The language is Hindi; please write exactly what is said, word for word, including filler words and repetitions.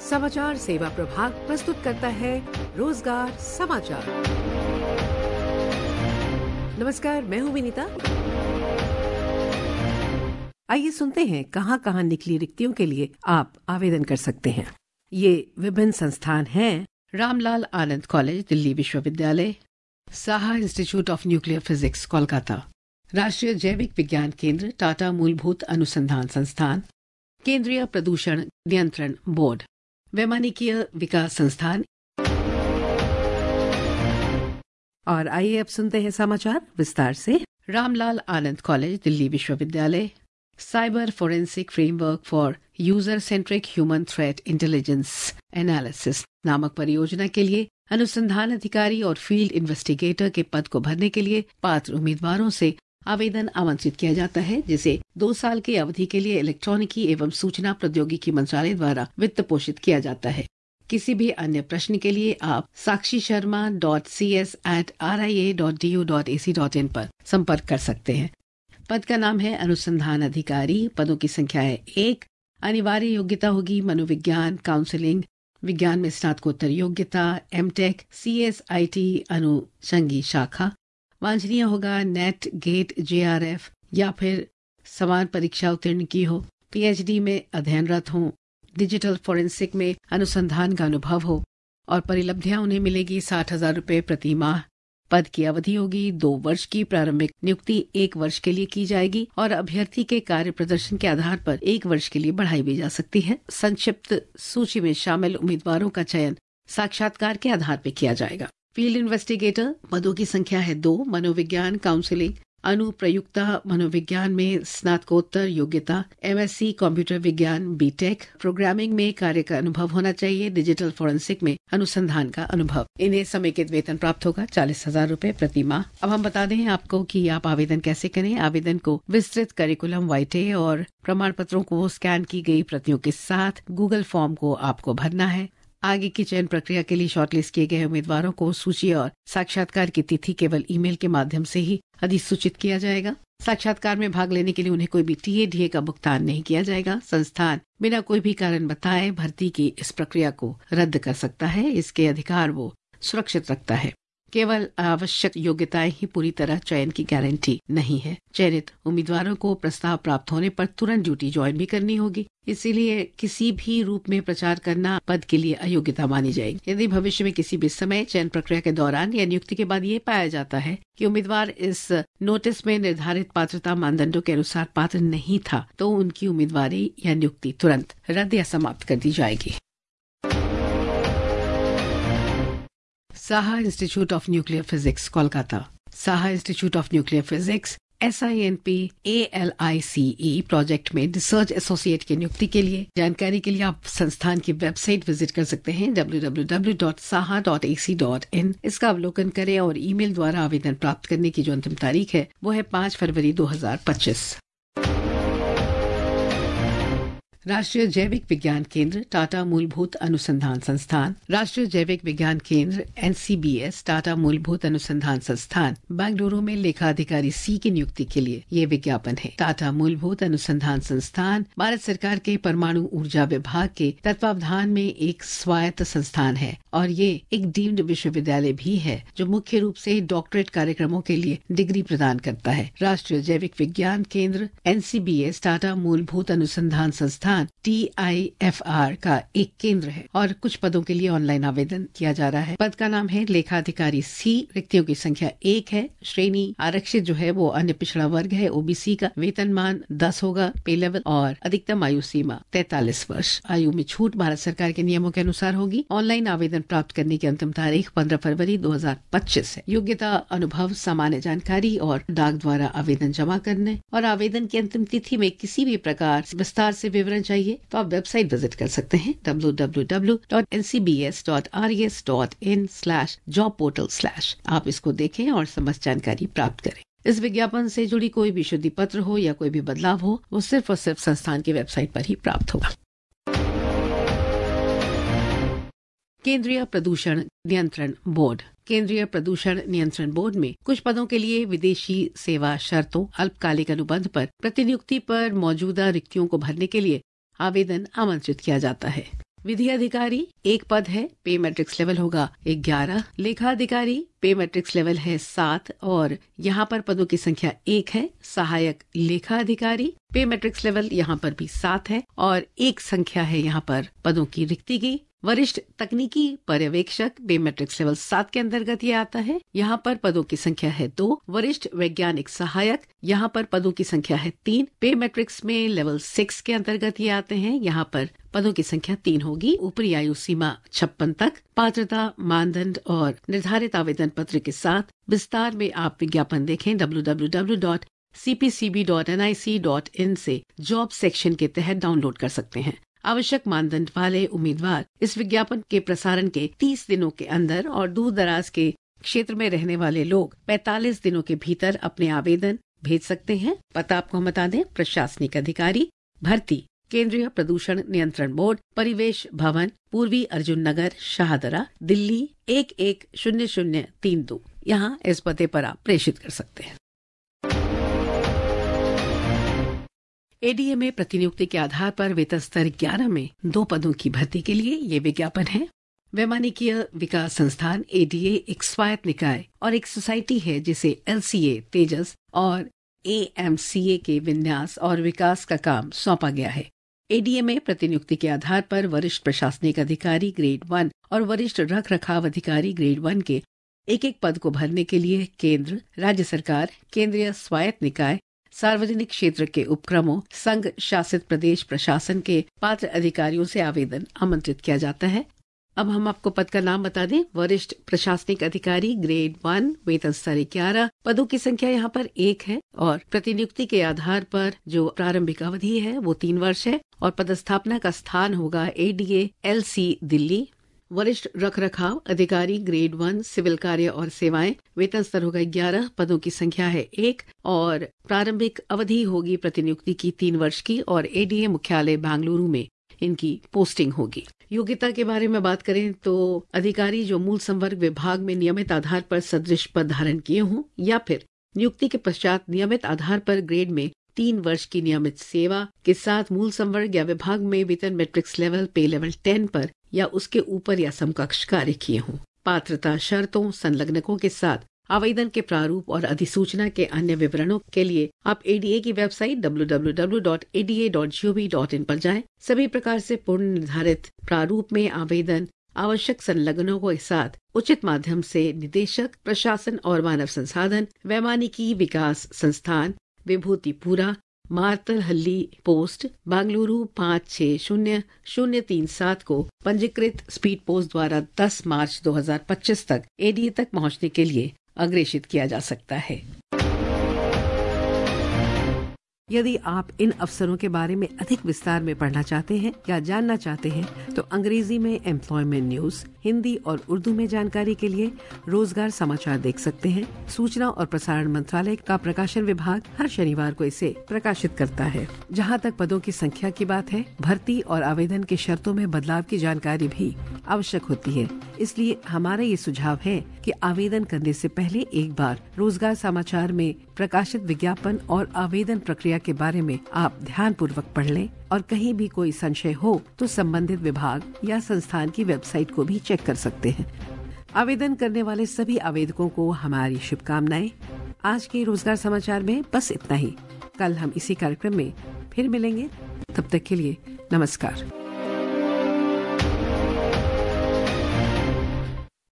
समाचार सेवा प्रभाग प्रस्तुत करता है रोजगार समाचार। नमस्कार, मैं हूँ विनीता। आइए सुनते हैं कहां कहां निकली रिक्तियों के लिए आप आवेदन कर सकते हैं। ये विभिन्न संस्थान हैं: रामलाल आनंद कॉलेज दिल्ली विश्वविद्यालय, Saha institute of nuclear physics Kolkata, राष्ट्रीय जैविक विज्ञान केंद्र टाटा मूलभूत अनुसंधान संस्थान, केंद्रीय प्रदूषण नियंत्रण बोर्ड, वैमानिकीय विकास संस्थान। और आइए अब सुनते हैं समाचार विस्तार से। रामलाल आनंद कॉलेज दिल्ली विश्वविद्यालय cyber forensic framework for user centric human threat intelligence analysis नामक परियोजना के लिए अनुसंधान अधिकारी और फील्ड इन्वेस्टिगेटर के पद को भरने के लिए पात्र उम्मीदवारों से आवेदन आमंत्रित किया जाता है, जिसे दो साल की अवधि के लिए इलेक्ट्रॉनिकी एवं सूचना प्रौद्योगिकी मंत्रालय द्वारा वित्त पोषित किया जाता है। किसी भी अन्य प्रश्न के लिए आप Sakshi Sharma dot C S at R I A dot E D U A C dot in पर संपर्क कर सकते हैं। पद का नाम है अनुसंधान अधिकारी। पदों की संख्या है एक। अनिवार्य योग्यता होगी मनोविज्ञान, काउंसलिंग, विज्ञान में स्नातकोत्तर योग्यता, M tech, C S I T अनुषंगी शाखा। वांछनीय होगा NET, GATE, J R F या फिर समान परीक्षा उत्तीर्ण की हो, पी एच डी में अध्ययनरत हो, डिजिटल फोरेंसिक में अनुसंधान का अनुभव हो और परिलब्धियां उन्हें मिलेगी साठ हजार रुपये प्रति माह। पद की अवधि होगी दो वर्ष की। प्रारंभिक नियुक्ति एक वर्ष के लिए की जाएगी और अभ्यर्थी के कार्य प्रदर्शन के आधार पर एक वर्ष के लिए बढ़ाई भी जा सकती है। संक्षिप्त सूची में शामिल उम्मीदवारों का चयन साक्षात्कार के आधार पर किया जाएगा। फील्ड इन्वेस्टिगेटर पदों की संख्या है दो। मनोविज्ञान, काउंसलिंग, अनुप्रयुक्ता मनोविज्ञान में स्नातकोत्तर योग्यता, एम एस सी कंप्यूटर विज्ञान, बी टेक, प्रोग्रामिंग में कार्य का अनुभव होना चाहिए, डिजिटल फोरेंसिक में अनुसंधान का अनुभव। इन्हें समेकित वेतन प्राप्त होगा चालीस हजार रूपए प्रति माह। अब हम बता दें आपको कि आप आवेदन कैसे करें। आवेदन को विस्तृत करिकुलम वाइटे और प्रमाण पत्रों को स्कैन की गई प्रतियों के साथ गूगल फॉर्म को आपको भरना है। आगे की चयन प्रक्रिया के लिए शॉर्टलिस्ट किए गए उम्मीदवारों को सूची और साक्षात्कार की तिथि केवल ईमेल के माध्यम से ही अधिसूचित किया जाएगा। साक्षात्कार में भाग लेने के लिए उन्हें कोई भी टीए डीए का भुगतान नहीं किया जाएगा। संस्थान बिना कोई भी कारण बताए भर्ती की इस प्रक्रिया को रद्द कर सकता है। इसके अधिकार वो सुरक्षित रखता है। केवल आवश्यक योग्यताएं ही पूरी तरह चयन की गारंटी नहीं है। चयनित उम्मीदवारों को प्रस्ताव प्राप्त होने पर तुरंत ड्यूटी ज्वाइन भी करनी होगी। इसीलिए किसी भी रूप में प्रचार करना पद के लिए अयोग्यता मानी जाएगी। यदि भविष्य में किसी भी समय चयन प्रक्रिया के दौरान या नियुक्ति के बाद ये पाया जाता है कि उम्मीदवार इस नोटिस में निर्धारित पात्रता मानदंडों के अनुसार पात्र नहीं था, तो उनकी उम्मीदवारी या नियुक्ति तुरंत रद्द या समाप्त कर दी जाएगी। Saha institute of nuclear physics Kolkata. Saha institute of nuclear physics S I N P A L I C E project में रिसर्च एसोसिएट की नियुक्ति के लिए जानकारी के लिए आप संस्थान की वेबसाइट विजिट कर सकते हैं W W W dot Saha dot A C dot in. इसका अवलोकन करें और ईमेल द्वारा आवेदन प्राप्त करने की जो अंतिम तारीख है वो है पाँच फरवरी दो हजार पच्चीस। राष्ट्रीय जैविक विज्ञान केंद्र टाटा मूलभूत अनुसंधान संस्थान, राष्ट्रीय जैविक विज्ञान केंद्र N C B S Tata मूलभूत अनुसंधान संस्थान बेंगलुरु में लेखाधिकारी सी की नियुक्ति के लिए ये विज्ञापन है। टाटा मूलभूत अनुसंधान संस्थान भारत सरकार के परमाणु ऊर्जा विभाग के तत्वावधान में एक स्वायत्त संस्थान है और ये एक डीम्ड विश्वविद्यालय भी है जो मुख्य रूप से डॉक्टरेट कार्यक्रमों के लिए डिग्री प्रदान करता है। राष्ट्रीय जैविक विज्ञान केंद्र N C B S Tata मूलभूत अनुसंधान संस्थान टी आई एफ आर का एक केंद्र है और कुछ पदों के लिए ऑनलाइन आवेदन किया जा रहा है। पद का नाम है लेखाधिकारी सी। रिक्तियों की संख्या एक है। श्रेणी आरक्षित जो है वो अन्य पिछड़ा वर्ग है, ओ बी सी का। वेतनमान दस होगा, पे लेवल, और अधिकतम आयु सीमा तैतालीस वर्ष। आयु में छूट भारत सरकार के नियमों के अनुसार होगी। ऑनलाइन आवेदन प्राप्त करने की अंतिम तारीख पंद्रह फरवरी दो हजार पच्चीस है। योग्यता, अनुभव, सामान्य जानकारी और डाक द्वारा आवेदन जमा करने और आवेदन की अंतिम तिथि में किसी भी प्रकार विस्तार से विवरण चाहिए तो आप वेबसाइट विजिट कर सकते हैं W W W dot N C B S dot R E S dot in slash job portal slash. आप इसको देखें और समस्त जानकारी प्राप्त करें। इस विज्ञापन से जुड़ी कोई भी शुद्धि पत्र हो या कोई भी बदलाव हो वो सिर्फ और सिर्फ संस्थान की वेबसाइट पर ही प्राप्त होगा। केंद्रीय प्रदूषण नियंत्रण बोर्ड। केंद्रीय प्रदूषण नियंत्रण बोर्ड में कुछ पदों के लिए विदेशी सेवा शर्तों अल्पकालिक अनुबंध पर प्रतिनियुक्ति पर मौजूदा रिक्तियों को भरने के लिए आवेदन आमंत्रित किया जाता है। विधि अधिकारी एक पद है, पे मैट्रिक्स लेवल होगा ग्यारह। लेखा अधिकारी पे मैट्रिक्स लेवल है सात और यहाँ पर पदों की संख्या एक है। सहायक लेखा अधिकारी पे मैट्रिक्स लेवल यहाँ पर भी सात है और एक संख्या है यहाँ पर पदों की रिक्ति की। वरिष्ठ तकनीकी पर्यवेक्षक पे मैट्रिक्स लेवल सात के अंतर्गत ये आता है। यहाँ पर पदों की संख्या है दो। वरिष्ठ वैज्ञानिक सहायक यहाँ पर पदों की संख्या है तीन। पे मैट्रिक्स में लेवल सिक्स के अंतर्गत ये आते हैं। यहाँ पर पदों की संख्या तीन होगी। ऊपरी आयु सीमा छप्पन तक। पात्रता, मानदंड और निर्धारित आवेदन पत्र के साथ विस्तार में आप विज्ञापन देखें W W W dot C P C B dot N I C dot in से जॉब सेक्शन के तहत डाउनलोड कर सकते हैं। आवश्यक मानदंड वाले उम्मीदवार इस विज्ञापन के प्रसारण के तीस दिनों के अंदर और दूर दराज के क्षेत्र में रहने वाले लोग पैंतालीस दिनों के भीतर अपने आवेदन भेज सकते हैं। पता आपको हम बता दें, प्रशासनिक अधिकारी भर्ती केंद्रीय प्रदूषण नियंत्रण बोर्ड, परिवेश भवन, पूर्वी अर्जुन नगर, शाहदरा, दिल्ली एक एक शून्य शून्य तीन दो। यहाँ इस पते पर आप प्रेषित कर सकते हैं। एडीए में प्रतिनियुक्ति के आधार पर वेतन स्तर ग्यारह में दो पदों की भर्ती के लिए ये विज्ञापन है। वैमानिकीय विकास संस्थान एडीए एक स्वायत्त निकाय और एक सोसाइटी है जिसे एलसीए तेजस और एएमसीए के विन्यास और विकास का काम सौंपा गया है। एडीए में प्रतिनियुक्ति के आधार पर वरिष्ठ प्रशासनिक अधिकारी ग्रेड वन और वरिष्ठ रख रखाव अधिकारी ग्रेड वन के एक एक पद को भरने के लिए केंद्र, राज्य सरकार, केंद्रीय स्वायत्त निकाय, सार्वजनिक क्षेत्र के उपक्रमों, संघ शासित प्रदेश प्रशासन के पात्र अधिकारियों से आवेदन आमंत्रित किया जाता है। अब हम आपको पद का नाम बता दें। वरिष्ठ प्रशासनिक अधिकारी ग्रेड वन, वेतन स्तर ग्यारह, पदों की संख्या यहाँ पर एक है और प्रतिनियुक्ति के आधार पर जो प्रारंभिक अवधि है वो तीन वर्ष है और पदस्थापना का स्थान होगा एडीए एलसी दिल्ली। वरिष्ठ रख रखाव अधिकारी ग्रेड वन, सिविल कार्य और सेवाएं, वेतन स्तर होगा ग्यारह, पदों की संख्या है एक और प्रारंभिक अवधि होगी प्रतिनियुक्ति की तीन वर्ष की और एडीए मुख्यालय बेंगलुरु में इनकी पोस्टिंग होगी। योग्यता के बारे में बात करें तो अधिकारी जो मूल संवर्ग विभाग में नियमित आधार पर सदृश पद धारण किए हों या फिर नियुक्ति के पश्चात नियमित आधार पर ग्रेड में तीन वर्ष की नियमित सेवा के साथ मूल संवर्ग या विभाग में वेतन matrix level pay level ten पर या उसके ऊपर या समकक्ष कार्य किए हों। पात्रता शर्तों, संलग्नकों के साथ आवेदन के प्रारूप और अधिसूचना के अन्य विवरणों के लिए आप एडीए की website W W W dot A D A dot G O V dot इन पर जाएं। सभी प्रकार से पूर्ण निर्धारित प्रारूप में आवेदन आवश्यक संलग्नों के साथ उचित माध्यम से निदेशक प्रशासन और मानव संसाधन, वैमानिकी विकास संस्थान, विभूतिपुरा, मार्तलहल्ली पोस्ट, बेंगलुरु पाँच छह शून्य शून्य तीन सात को पंजीकृत स्पीड पोस्ट द्वारा दस मार्च दो हज़ार पच्चीस तक एडीए तक पहुंचने के लिए अग्रेषित किया जा सकता है। यदि आप इन अवसरों के बारे में अधिक विस्तार में पढ़ना चाहते हैं या जानना चाहते हैं तो अंग्रेजी में एम्प्लॉयमेंट न्यूज, हिंदी और उर्दू में जानकारी के लिए रोजगार समाचार देख सकते हैं। सूचना और प्रसारण मंत्रालय का प्रकाशन विभाग हर शनिवार को इसे प्रकाशित करता है। जहां तक पदों की संख्या की बात है, भर्ती और आवेदन की शर्तों में बदलाव की जानकारी भी आवश्यक होती है। इसलिए हमारा ये सुझाव है कि आवेदन करने से पहले एक बार रोजगार समाचार में प्रकाशित विज्ञापन और आवेदन प्रक्रिया के बारे में आप ध्यान पूर्वक पढ़ लें और कहीं भी कोई संशय हो तो संबंधित विभाग या संस्थान की वेबसाइट को भी चेक कर सकते हैं। आवेदन करने वाले सभी आवेदकों को हमारी शुभकामनाएं। आज के रोजगार समाचार में बस इतना ही। कल हम इसी कार्यक्रम में फिर मिलेंगे। तब तक के लिए नमस्कार।